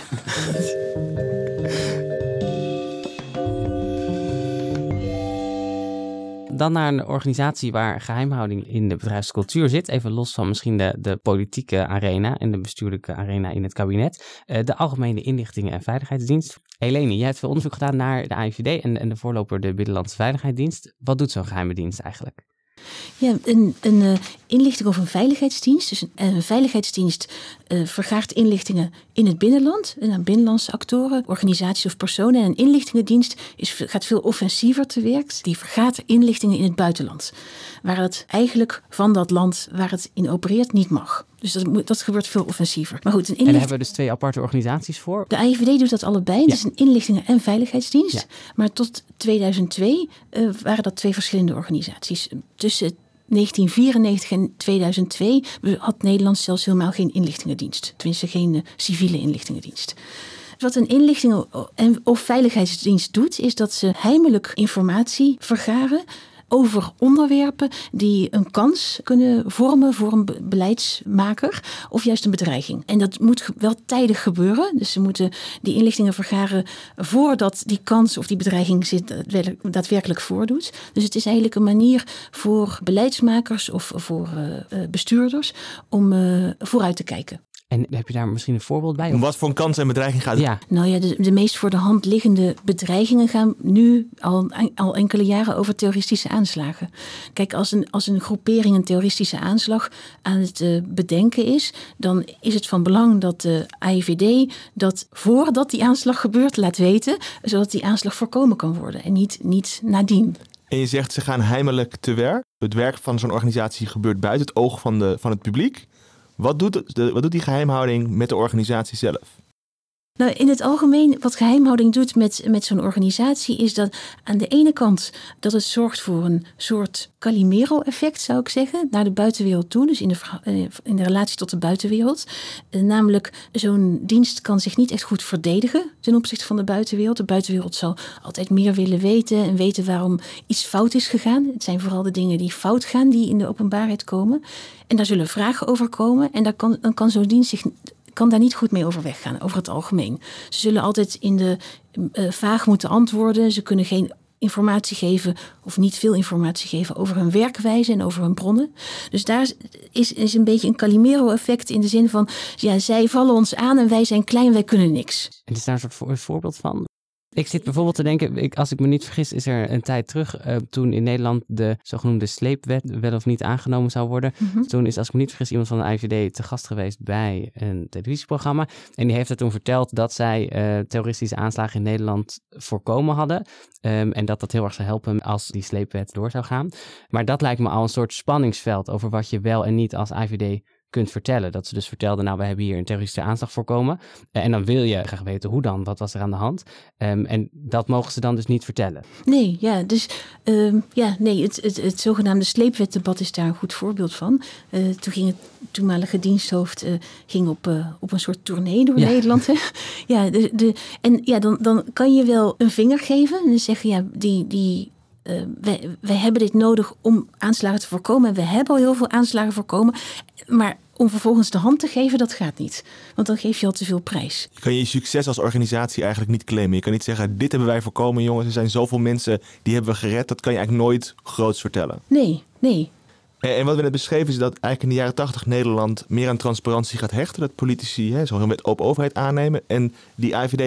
Dan naar een organisatie waar geheimhouding in de bedrijfscultuur zit. Even los van misschien de, de politieke arena en de bestuurlijke arena in het kabinet. Uh, de Algemene Inlichtingen en Veiligheidsdienst. Helene, jij hebt veel onderzoek gedaan naar de A I V D en, en de voorloper de Binnenlandse Veiligheidsdienst. Wat doet zo'n geheime dienst eigenlijk? Ja, een, een uh, inlichting of een veiligheidsdienst. Dus een, een veiligheidsdienst uh, vergaart inlichtingen in het binnenland. En aan binnenlandse actoren, organisaties of personen. En een inlichtingendienst is, gaat veel offensiever te werk. Die vergaat inlichtingen in het buitenland. Waar het eigenlijk van dat land waar het in opereert niet mag. Dus dat, moet, dat gebeurt veel offensiever. Maar goed, een inlichting... En daar hebben we dus twee aparte organisaties voor? De A I V D doet dat allebei. Ja. Het is een inlichtingen- en veiligheidsdienst. Ja. Maar tot tweeduizend twee uh, waren dat twee verschillende organisaties. Tussen negentien vierennegentig en tweeduizend twee had Nederland zelfs helemaal geen inlichtingendienst. Tenminste, geen uh, civiele inlichtingendienst. Wat een inlichtingen- of veiligheidsdienst doet, is dat ze heimelijk informatie vergaren over onderwerpen die een kans kunnen vormen voor een beleidsmaker of juist een bedreiging. En dat moet wel tijdig gebeuren. Dus ze moeten die inlichtingen vergaren voordat die kans of die bedreiging zich daadwerkelijk voordoet. Dus het is eigenlijk een manier voor beleidsmakers of voor uh, bestuurders om uh, vooruit te kijken. En heb je daar misschien een voorbeeld bij? Om wat voor een kans en bedreiging gaat het? Ja. Nou ja, de, de meest voor de hand liggende bedreigingen gaan nu al, al enkele jaren over terroristische aanslagen. Kijk, als een, als een groepering een terroristische aanslag aan het uh, bedenken is, dan is het van belang dat de A I V D dat voordat die aanslag gebeurt laat weten, zodat die aanslag voorkomen kan worden en niet, niet nadien. En je zegt ze gaan heimelijk te werk. Het werk van zo'n organisatie gebeurt buiten het oog van, de, van het publiek. Wat doet, de, wat doet die geheimhouding met de organisatie zelf? Nou, in het algemeen, wat geheimhouding doet met, met zo'n organisatie, is dat aan de ene kant dat het zorgt voor een soort Calimero-effect, zou ik zeggen, naar de buitenwereld toe. Dus in de, in de relatie tot de buitenwereld. Namelijk, zo'n dienst kan zich niet echt goed verdedigen ten opzichte van de buitenwereld. De buitenwereld zal altijd meer willen weten en weten waarom iets fout is gegaan. Het zijn vooral de dingen die fout gaan, die in de openbaarheid komen. En daar zullen vragen over komen. En daar kan, dan kan zo'n dienst zich kan daar niet goed mee overweg gaan, over het algemeen. Ze zullen altijd in de uh, vaag moeten antwoorden. Ze kunnen geen informatie geven of niet veel informatie geven over hun werkwijze en over hun bronnen. Dus daar is, is een beetje een Calimero-effect in de zin van, ja, zij vallen ons aan en wij zijn klein, wij kunnen niks. En is daar een soort voor, een voorbeeld van? Ik zit bijvoorbeeld te denken, ik, als ik me niet vergis, is er een tijd terug, uh, toen in Nederland de zogenoemde sleepwet wel of niet aangenomen zou worden. Mm-hmm. Toen is, als ik me niet vergis, iemand van de A I V D te gast geweest bij een televisieprogramma. En die heeft er toen verteld dat zij uh, terroristische aanslagen in Nederland voorkomen hadden. Um, en dat dat heel erg zou helpen als die sleepwet door zou gaan. Maar dat lijkt me al een soort spanningsveld over wat je wel en niet als A I V D kunt vertellen. Dat ze dus vertelden, nou, we hebben hier een terroristische aanslag voorkomen. Uh, en dan wil je graag weten hoe dan, wat was er aan de hand. Um, en dat mogen ze dan dus niet vertellen. Nee, ja, dus um, ja, nee, het, het, het zogenaamde sleepwetdebat is daar een goed voorbeeld van. Uh, toen ging het toenmalige diensthoofd uh, ging op, uh, op een soort tournee door ja. Nederland. Hè? Ja, de, de, en ja, dan, dan kan je wel een vinger geven en dan zeggen, ja, die, die Uh, wij, wij hebben dit nodig om aanslagen te voorkomen. En we hebben al heel veel aanslagen voorkomen. Maar om vervolgens de hand te geven, dat gaat niet. Want dan geef je al te veel prijs. Je kan je succes als organisatie eigenlijk niet claimen. Je kan niet zeggen, dit hebben wij voorkomen, jongens. Er zijn zoveel mensen, die hebben we gered. Dat kan je eigenlijk nooit groots vertellen. Nee, nee. En, en wat we net beschreven is dat eigenlijk in de jaren tachtig Nederland meer aan transparantie gaat hechten. Dat politici hè, zo'n wet open overheid aannemen. En die A I V D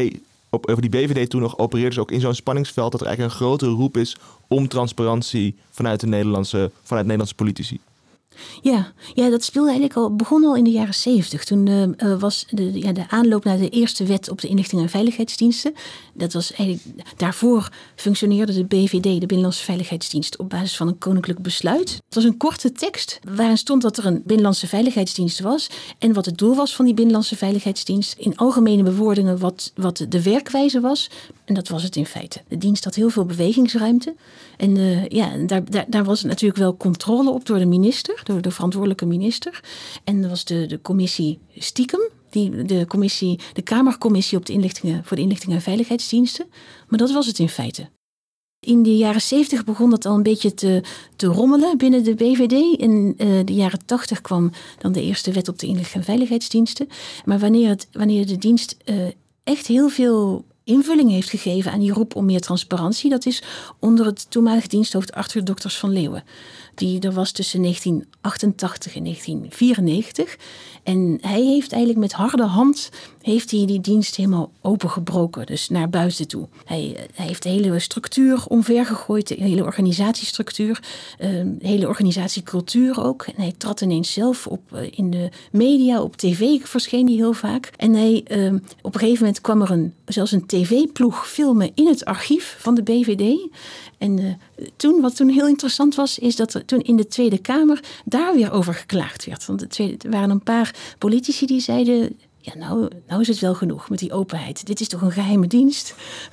op, over die B V D toen nog opereerde ze ook in zo'n spanningsveld dat er eigenlijk een grotere roep is om transparantie vanuit de Nederlandse, vanuit Nederlandse politici. Ja, ja, dat speelde eigenlijk al, begon al in de jaren zeventig. Toen uh, was de, ja, de aanloop naar de eerste wet op de inlichting en veiligheidsdiensten. Dat was eigenlijk, daarvoor functioneerde de B V D, de Binnenlandse Veiligheidsdienst, op basis van een koninklijk besluit. Het was een korte tekst waarin stond dat er een Binnenlandse Veiligheidsdienst was en wat het doel was van die Binnenlandse Veiligheidsdienst. In algemene bewoordingen wat, wat de werkwijze was. En dat was het in feite. De dienst had heel veel bewegingsruimte. En uh, ja, daar, daar, daar was natuurlijk wel controle op door de minister, door de verantwoordelijke minister. En er was de, de commissie stiekem, die, de, commissie, de Kamercommissie op de inlichtingen, voor de inlichting en veiligheidsdiensten. Maar dat was het in feite. In de jaren zeventig begon dat al een beetje te, te rommelen binnen de B V D. In uh, de jaren tachtig kwam dan de eerste wet op de inlichting en veiligheidsdiensten. Maar wanneer, het, wanneer de dienst uh, echt heel veel invulling heeft gegeven aan die roep om meer transparantie, dat is onder het toenmalige diensthoofd Arthur Dokters van Leeuwen. Die er was tussen negentien achtentachtig en negentien vierennegentig. En hij heeft eigenlijk met harde hand heeft hij die dienst helemaal opengebroken. Dus naar buiten toe. Hij, hij heeft de hele structuur omvergegooid. De hele organisatiestructuur. De hele organisatiecultuur ook. En hij trad ineens zelf op in de media. Op tv verscheen hij heel vaak. En hij, op een gegeven moment kwam er een, zelfs een tv-ploeg filmen in het archief van de B V D. En uh, toen, wat toen heel interessant was, is dat er toen in de Tweede Kamer daar weer over geklaagd werd. Want de tweede, er waren een paar politici die zeiden, ja, nou, nou is het wel genoeg met die openheid. Dit is toch een geheime dienst?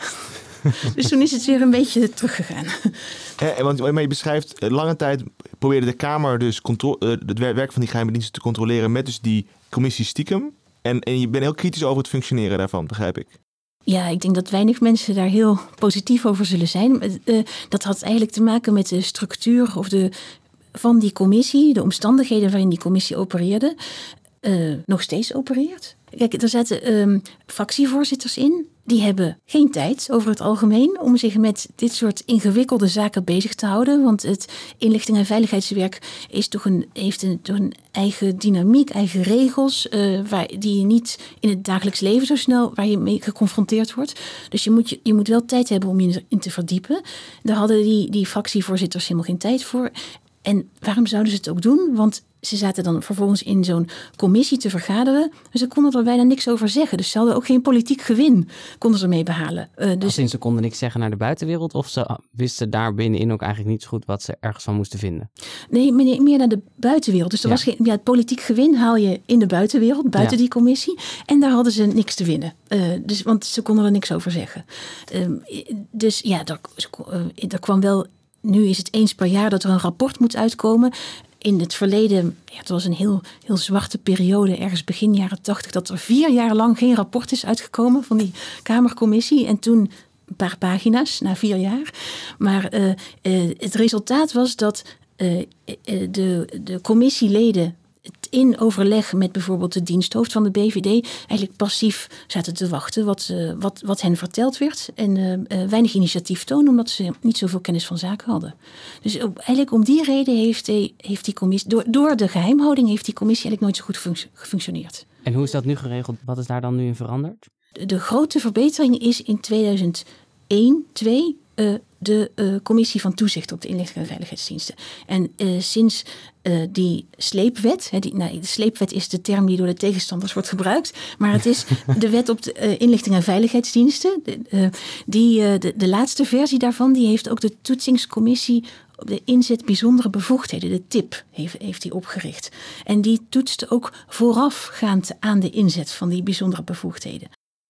Dus toen is het weer een beetje teruggegaan. Ja, want maar je beschrijft, lange tijd probeerde de Kamer dus contro- uh, het werk van die geheime diensten te controleren met dus die commissie stiekem. En, en je bent heel kritisch over het functioneren daarvan, begrijp ik. Ja, ik denk dat weinig mensen daar heel positief over zullen zijn. Uh, dat had eigenlijk te maken met de structuur of de, van die commissie, de omstandigheden waarin die commissie opereerde, uh, nog steeds opereert. Kijk, er zaten um, fractievoorzitters in. Die hebben geen tijd over het algemeen om zich met dit soort ingewikkelde zaken bezig te houden. Want het inlichting- en veiligheidswerk is toch een, heeft een, toch een eigen dynamiek, eigen regels, uh, waar, die je niet in het dagelijks leven zo snel waar je mee geconfronteerd wordt. Dus je moet, je, je moet wel tijd hebben om je erin te verdiepen. Daar hadden die, die fractievoorzitters helemaal geen tijd voor. En waarom zouden ze het ook doen? Want ze zaten dan vervolgens in zo'n commissie te vergaderen. Dus ze konden er bijna niks over zeggen. Dus ze hadden ook geen politiek gewin, konden ze mee behalen. Uh, dus... Als in ze konden niks zeggen naar de buitenwereld? Of ze wisten daar binnenin ook eigenlijk niet zo goed wat ze ergens van moesten vinden? Nee, meer naar de buitenwereld. Dus er ja. was geen, ja, het politiek gewin haal je in de buitenwereld, buiten ja. die commissie. En daar hadden ze niks te winnen. Uh, dus, want ze konden er niks over zeggen. Uh, dus ja, er, uh, er kwam wel... Nu is het eens per jaar dat er een rapport moet uitkomen. In het verleden, ja, het was een heel, heel zwarte periode, ergens begin jaren tachtig, dat er vier jaar lang geen rapport is uitgekomen van die Kamercommissie. En toen een paar pagina's na vier jaar. Maar uh, uh, het resultaat was dat uh, uh, de, de commissieleden in overleg met bijvoorbeeld de diensthoofd van de B V D eigenlijk passief zaten te wachten wat, uh, wat, wat hen verteld werd. En uh, uh, weinig initiatief tonen, omdat ze niet zoveel kennis van zaken hadden. Dus uh, eigenlijk om die reden heeft, die, heeft die commissie, door, door de geheimhouding heeft die commissie eigenlijk nooit zo goed func- gefunctioneerd. En hoe is dat nu geregeld? Wat is daar dan nu in veranderd? De, de grote verbetering is in tweeduizend één, twee uh, de uh, commissie van toezicht op de inlichting en veiligheidsdiensten. En uh, sinds uh, die sleepwet, hè, die, nou, de sleepwet is de term die door de tegenstanders wordt gebruikt, maar het is de wet op de uh, inlichting en veiligheidsdiensten. De, uh, die, uh, de, de laatste versie daarvan, die heeft ook de toetsingscommissie op de inzet bijzondere bevoegdheden, de T I P, heeft, heeft hij opgericht. En die toetste ook voorafgaand aan de inzet van die bijzondere bevoegdheden.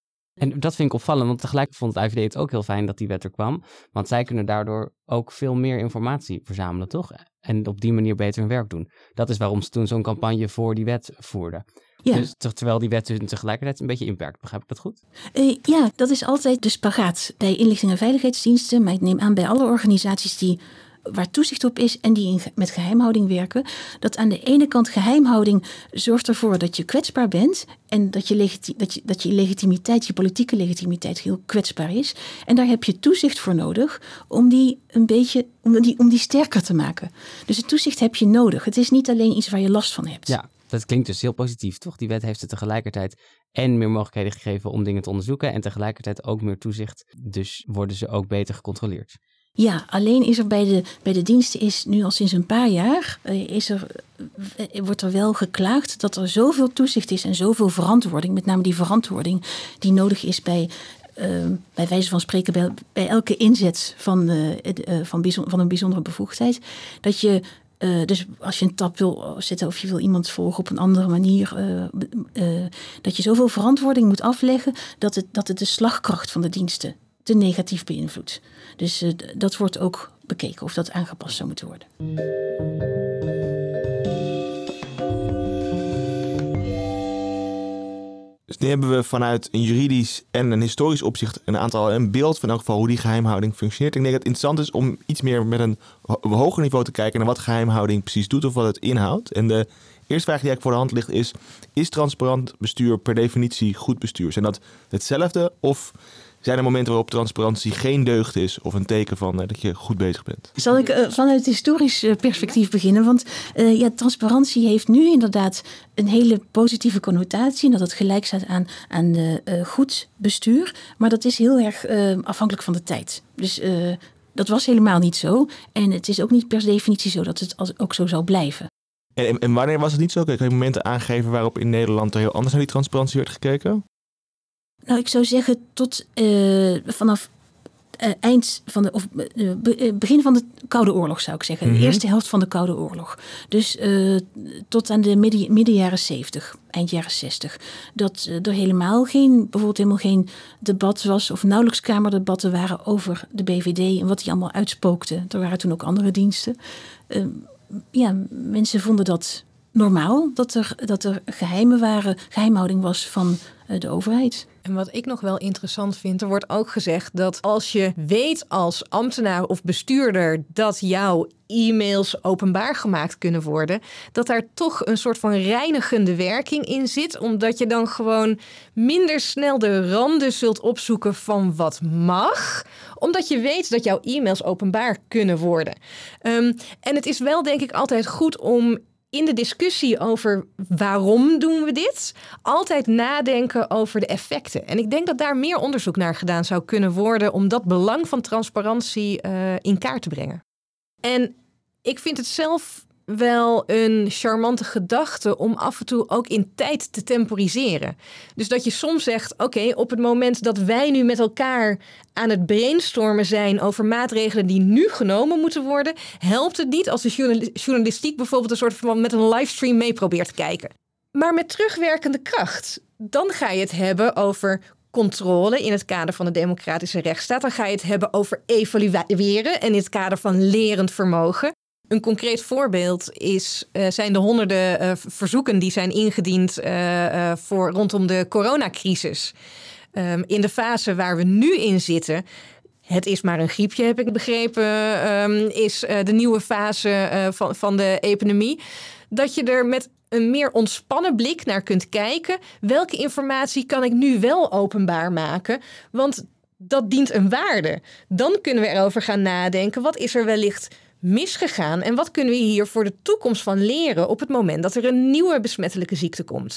En dat vind ik opvallend, want tegelijk vond het I V D het ook heel fijn dat die wet er kwam. Want zij kunnen daardoor ook veel meer informatie verzamelen, toch? En op die manier beter hun werk doen. Dat is waarom ze toen zo'n campagne voor die wet voerden. Ja. Dus terwijl die wet hun tegelijkertijd een beetje inperkt. Begrijp ik dat goed? Uh, ja, dat is altijd de spagaat bij inlichting- en veiligheidsdiensten. Maar ik neem aan bij alle organisaties die waar toezicht op is en die in, met geheimhouding werken, dat aan de ene kant geheimhouding zorgt ervoor dat je kwetsbaar bent en dat je, legiti- dat je, dat je legitimiteit, je politieke legitimiteit heel kwetsbaar is. En daar heb je toezicht voor nodig om die een beetje, om die, om die sterker te maken. Dus het toezicht heb je nodig. Het is niet alleen iets waar je last van hebt. Ja. Dat klinkt dus heel positief, toch? Die wet heeft ze tegelijkertijd en meer mogelijkheden gegeven om dingen te onderzoeken en tegelijkertijd ook meer toezicht. Dus worden ze ook beter gecontroleerd. Ja, alleen is er bij de, bij de diensten is nu al sinds een paar jaar is er, wordt er wel geklaagd dat er zoveel toezicht is en zoveel verantwoording, met name die verantwoording die nodig is bij, uh, bij wijze van spreken bij, bij elke inzet van, uh, uh, van, bijzonder, van een bijzondere bevoegdheid, dat je Uh, dus als je een tap wil zetten of je wil iemand volgen op een andere manier, uh, uh, dat je zoveel verantwoording moet afleggen dat het, dat het de slagkracht van de diensten te negatief beïnvloedt. Dus uh, dat wordt ook bekeken of dat aangepast zou moeten worden. Dus nu hebben we vanuit een juridisch en een historisch opzicht een aantal een beeld van in elk geval hoe die geheimhouding functioneert. Ik denk dat het interessant is om iets meer met een hoger niveau te kijken naar wat geheimhouding precies doet of wat het inhoudt. En de eerste vraag die eigenlijk voor de hand ligt is, is transparant bestuur per definitie goed bestuur? Zijn dat hetzelfde of zijn er momenten waarop transparantie geen deugd is of een teken van uh, dat je goed bezig bent? Zal ik uh, vanuit het historisch uh, perspectief beginnen? Want uh, ja, transparantie heeft nu inderdaad een hele positieve connotatie. En dat het gelijk staat aan, aan uh, uh, goed bestuur. Maar dat is heel erg uh, afhankelijk van de tijd. Dus uh, dat was helemaal niet zo. En het is ook niet per definitie zo dat het als, ook zo zal blijven. En, en wanneer was het niet zo? Kan je momenten aangeven waarop in Nederland er heel anders naar die transparantie werd gekeken? Nou, ik zou zeggen tot uh, vanaf uh, eind van de of uh, be, begin van de Koude Oorlog zou ik zeggen. Mm-hmm. De eerste helft van de Koude Oorlog. Dus uh, tot aan de midden, midden jaren zeventig, eind jaren zestig. Dat uh, er helemaal geen, bijvoorbeeld helemaal geen debat was of nauwelijks kamerdebatten waren over de B V D en wat die allemaal uitspookte. Er waren toen ook andere diensten. Uh, ja, mensen vonden dat normaal dat er, dat er geheimen waren, geheimhouding was van uh, de overheid. En wat ik nog wel interessant vind, er wordt ook gezegd dat als je weet als ambtenaar of bestuurder dat jouw e-mails openbaar gemaakt kunnen worden, dat daar toch een soort van reinigende werking in zit, omdat je dan gewoon minder snel de randen zult opzoeken van wat mag, omdat je weet dat jouw e-mails openbaar kunnen worden. Um, en het is wel denk ik altijd goed om in de discussie over waarom doen we dit, altijd nadenken over de effecten. En ik denk dat daar meer onderzoek naar gedaan zou kunnen worden om dat belang van transparantie uh, in kaart te brengen. En ik vind het zelf wel een charmante gedachte om af en toe ook in tijd te temporiseren. Dus dat je soms zegt, oké, okay, op het moment dat wij nu met elkaar aan het brainstormen zijn over maatregelen die nu genomen moeten worden, helpt het niet als de journalistiek bijvoorbeeld een soort van met een livestream mee probeert te kijken. Maar met terugwerkende kracht, dan ga je het hebben over controle in het kader van de democratische rechtsstaat. Dan ga je het hebben over evalueren en in het kader van lerend vermogen. Een concreet voorbeeld is, uh, zijn de honderden uh, verzoeken die zijn ingediend uh, uh, voor, rondom de coronacrisis. Um, in de fase waar we nu in zitten, het is maar een griepje, heb ik begrepen, um, is uh, de nieuwe fase uh, van, van de epidemie. Dat je er met een meer ontspannen blik naar kunt kijken. Welke informatie kan ik nu wel openbaar maken? Want dat dient een waarde. Dan kunnen we erover gaan nadenken. Wat is er wellicht misgegaan en wat kunnen we hier voor de toekomst van leren op het moment dat er een nieuwe besmettelijke ziekte komt?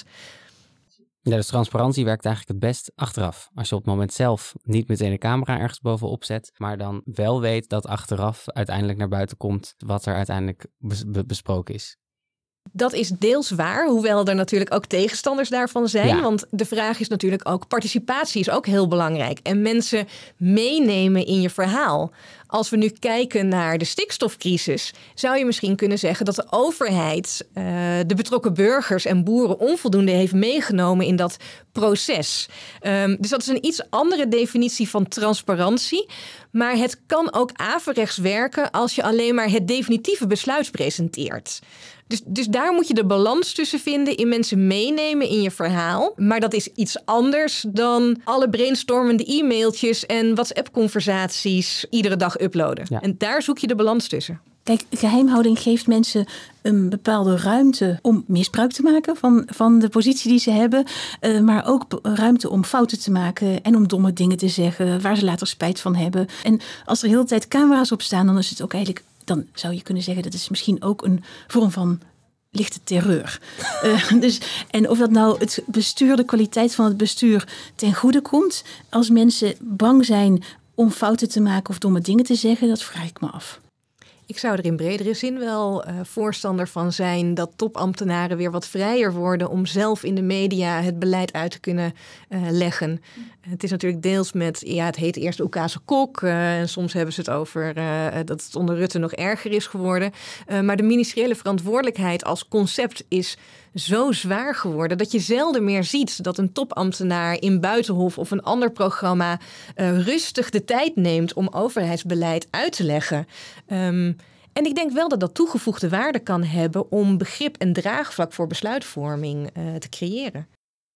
Ja, dus transparantie werkt eigenlijk het best achteraf. Als je op het moment zelf niet meteen een camera ergens bovenop zet, maar dan wel weet dat achteraf uiteindelijk naar buiten komt wat er uiteindelijk bes- besproken is. Dat is deels waar, hoewel er natuurlijk ook tegenstanders daarvan zijn. Ja. Want de vraag is natuurlijk ook, participatie is ook heel belangrijk. En mensen meenemen in je verhaal. Als we nu kijken naar de stikstofcrisis, zou je misschien kunnen zeggen dat de overheid uh, de betrokken burgers en boeren onvoldoende heeft meegenomen in dat proces. Um, dus dat is een iets andere definitie van transparantie. Maar het kan ook averechts werken als je alleen maar het definitieve besluit presenteert. Dus, dus daar moet je de balans tussen vinden in mensen meenemen in je verhaal. Maar dat is iets anders dan alle brainstormende e-mailtjes en WhatsApp-conversaties iedere dag uploaden. Ja. En daar zoek je de balans tussen. Kijk, geheimhouding geeft mensen een bepaalde ruimte om misbruik te maken van, van de positie die ze hebben. Uh, maar ook ruimte om fouten te maken en om domme dingen te zeggen waar ze later spijt van hebben. En als er de hele tijd camera's op staan, dan is het ook eigenlijk, dan zou je kunnen zeggen dat is misschien ook een vorm van lichte terreur. uh, dus, en of dat nou het bestuur, de kwaliteit van het bestuur ten goede komt, als mensen bang zijn om fouten te maken of domme dingen te zeggen, dat vraag ik me af. Ik zou er in bredere zin wel uh, voorstander van zijn dat topambtenaren weer wat vrijer worden om zelf in de media het beleid uit te kunnen uh, leggen. Uh, het is natuurlijk deels met, ja, het heet eerst Oekase Kok. Uh, en soms hebben ze het over uh, dat het onder Rutte nog erger is geworden. Uh, maar de ministeriële verantwoordelijkheid als concept is zo zwaar geworden dat je zelden meer ziet dat een topambtenaar in Buitenhof of een ander programma uh, rustig de tijd neemt om overheidsbeleid uit te leggen. Um, en ik denk wel dat dat toegevoegde waarde kan hebben om begrip en draagvlak voor besluitvorming uh, te creëren.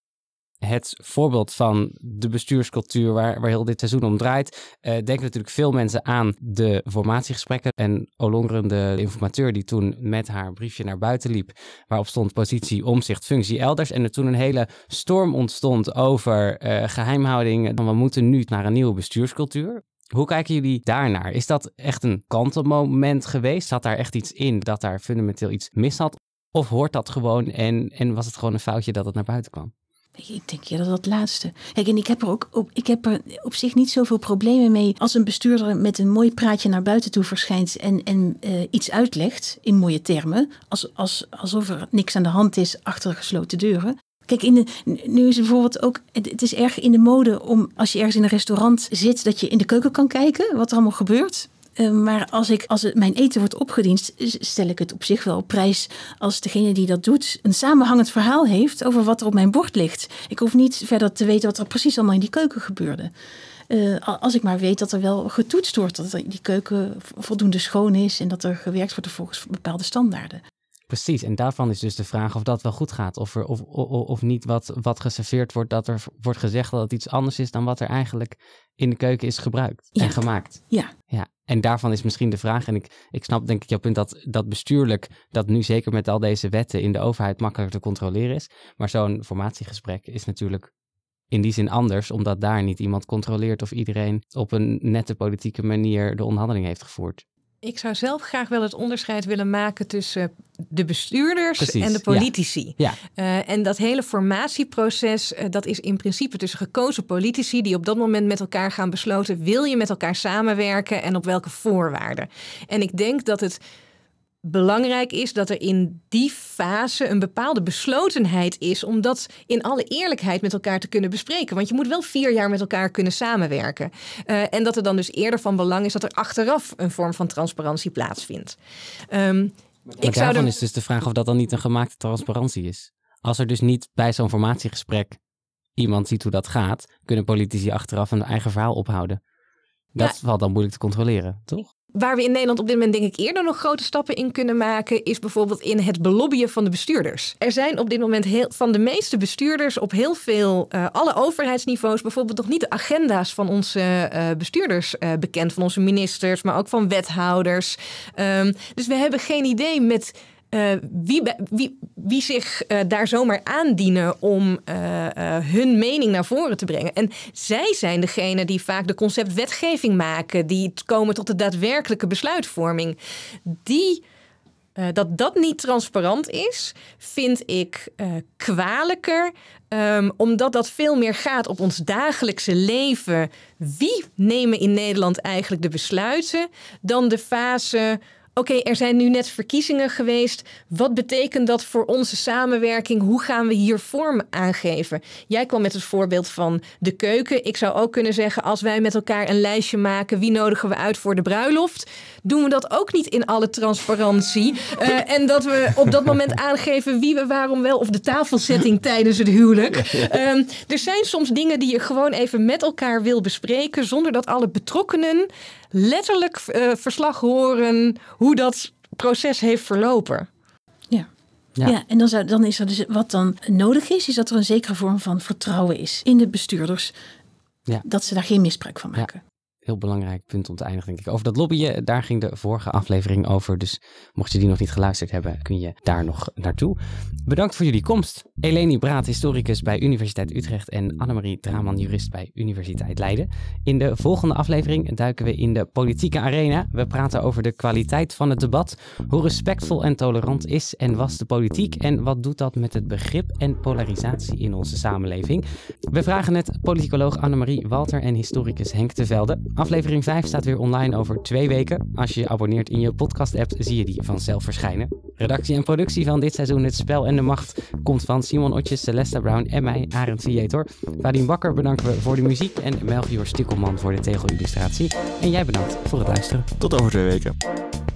Het voorbeeld van de bestuurscultuur waar, waar heel dit seizoen om draait, uh, denken natuurlijk veel mensen aan de formatiegesprekken. En Ollongren, de informateur die toen met haar briefje naar buiten liep, waarop stond positie, omzicht, functie elders. En er toen een hele storm ontstond over uh, geheimhouding. Van we moeten nu naar een nieuwe bestuurscultuur. Hoe kijken jullie daarnaar? Is dat echt een kantelmoment geweest? Zat daar echt iets in dat daar fundamenteel iets mis had? Of hoort dat gewoon en, en was het gewoon een foutje dat het naar buiten kwam? Ik denk ja, dat dat laatste. Kijk, en ik heb er ook op, ik heb er op zich niet zoveel problemen mee als een bestuurder met een mooi praatje naar buiten toe verschijnt en, en uh, iets uitlegt in mooie termen, als, als, alsof er niks aan de hand is achter gesloten deuren. Kijk, in de, nu is het bijvoorbeeld ook, het is erg in de mode om als je ergens in een restaurant zit, dat je in de keuken kan kijken wat er allemaal gebeurt. Uh, maar als, ik, als het, mijn eten wordt opgediend, stel ik het op zich wel op prijs als degene die dat doet een samenhangend verhaal heeft over wat er op mijn bord ligt. Ik hoef niet verder te weten wat er precies allemaal in die keuken gebeurde. Uh, als ik maar weet dat er wel getoetst wordt, dat die keuken voldoende schoon is en dat er gewerkt wordt volgens bepaalde standaarden. Precies, en daarvan is dus de vraag of dat wel goed gaat. Of, er, of, of, of niet wat, wat geserveerd wordt, dat er wordt gezegd dat het iets anders is dan wat er eigenlijk in de keuken is gebruikt ja. en gemaakt. Ja. Ja. En daarvan is misschien de vraag, en ik, ik snap denk ik jouw punt dat, dat bestuurlijk, dat nu zeker met al deze wetten in de overheid makkelijker te controleren is. Maar zo'n formatiegesprek is natuurlijk in die zin anders, omdat daar niet iemand controleert of iedereen op een nette politieke manier de onderhandeling heeft gevoerd. Ik zou zelf graag wel het onderscheid willen maken tussen de bestuurders Precies, en de politici. Ja. Ja. Uh, en dat hele formatieproces, uh, dat is in principe tussen gekozen politici die op dat moment met elkaar gaan besloten, wil je met elkaar samenwerken en op welke voorwaarden. En ik denk dat het belangrijk is dat er in die fase een bepaalde beslotenheid is om dat in alle eerlijkheid met elkaar te kunnen bespreken. Want je moet wel vier jaar met elkaar kunnen samenwerken. Uh, en dat er dan dus eerder van belang is dat er achteraf een vorm van transparantie plaatsvindt. Um, maar ik zou daarvan er... is dus de vraag of dat dan niet een gemaakte transparantie is. Als er dus niet bij zo'n formatiegesprek iemand ziet hoe dat gaat, kunnen politici achteraf een eigen verhaal ophouden. Dat ja. valt dan moeilijk te controleren, toch? Waar we in Nederland op dit moment denk ik eerder nog grote stappen in kunnen maken, is bijvoorbeeld in het belobbyen van de bestuurders. Er zijn op dit moment heel, van de meeste bestuurders op heel veel, uh, alle overheidsniveaus, bijvoorbeeld nog niet de agenda's van onze uh, bestuurders uh, bekend, van onze ministers, maar ook van wethouders. Um, dus we hebben geen idee met Uh, wie, wie, wie zich uh, daar zomaar aandienen om uh, uh, hun mening naar voren te brengen. En zij zijn degene die vaak de conceptwetgeving maken, die komen tot de daadwerkelijke besluitvorming. Die, uh, dat dat niet transparant is, vind ik uh, kwalijker. Um, omdat dat veel meer gaat op ons dagelijkse leven. Wie nemen in Nederland eigenlijk de besluiten dan de fase... Oké, okay, er zijn nu net verkiezingen geweest. Wat betekent dat voor onze samenwerking? Hoe gaan we hier vorm aangeven? Jij kwam met het voorbeeld van de keuken. Ik zou ook kunnen zeggen, als wij met elkaar een lijstje maken, wie nodigen we uit voor de bruiloft? Doen we dat ook niet in alle transparantie? Uh, en dat we op dat moment aangeven wie we waarom wel, of de tafelzetting tijdens het huwelijk. Um, er zijn soms dingen die je gewoon even met elkaar wil bespreken, zonder dat alle betrokkenen letterlijk uh, verslag horen hoe dat proces heeft verlopen. Ja. Ja. ja, en dan, zou, dan is er dus wat dan nodig is, is dat er een zekere vorm van vertrouwen is in de bestuurders. Ja. Dat ze daar geen misbruik van maken. Ja. Heel belangrijk punt om te eindigen, denk ik. Over dat lobbyen, daar ging de vorige aflevering over. Dus mocht je die nog niet geluisterd hebben, kun je daar nog naartoe. Bedankt voor jullie komst. Eleni Braat, historicus bij Universiteit Utrecht en Annemarie Draman, jurist bij Universiteit Leiden. In de volgende aflevering duiken we in de politieke arena. We praten over de kwaliteit van het debat, hoe respectvol en tolerant is en was de politiek en wat doet dat met het begrip en polarisatie in onze samenleving. We vragen het politicoloog Annemarie Walter en historicus Henk de Velde. Aflevering vijf staat weer online over twee weken. Als je je abonneert in je podcast-app, zie je die vanzelf verschijnen. Redactie en productie van dit seizoen Het Spel en de Macht komt van Simon Otjes, Celesta Brown en mij, Arend Vietor. Vadim Bakker bedanken we voor de muziek en Melchior Stikkelman voor de tegelillustratie. En jij bedankt voor het luisteren. Tot over twee weken.